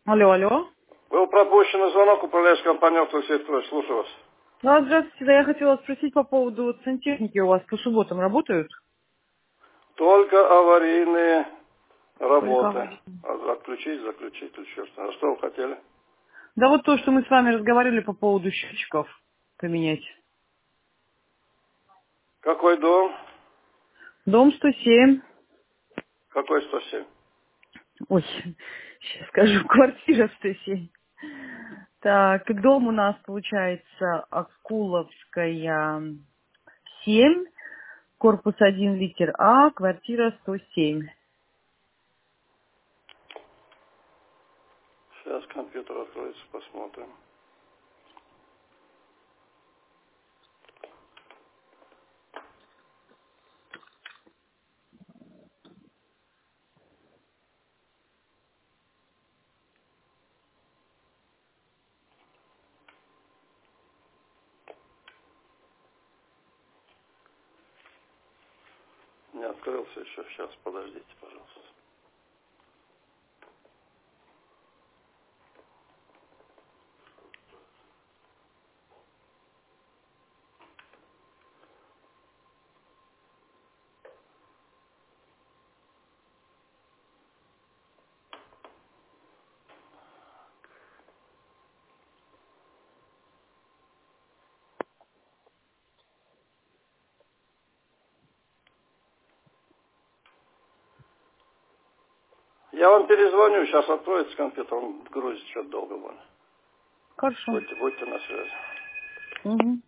Алло, алло. Был пропущен звонок, управляющая компания «Автосектор». Слушаю вас. Да, здравствуйте. Да, я хотела спросить по поводу сантехники. У вас по субботам работают? Только аварийные Только работы. аварийные. Отключить, заключить, или еще что. А что вы хотели? Да вот то, что мы с вами разговаривали по поводу счетчиков поменять. Какой дом? Дом 107. Какой 107? Ой, сейчас скажу, квартира 107. Так, дом у нас получается Акуловская 7, корпус 1, литер А, квартира 107. Сейчас компьютер откроется, посмотрим. Не открылся еще. Сейчас, подождите, пожалуйста. Я вам перезвоню, сейчас откроется компьютер, он грузит что-то долго будет. Хорошо. Будьте на связи. Угу.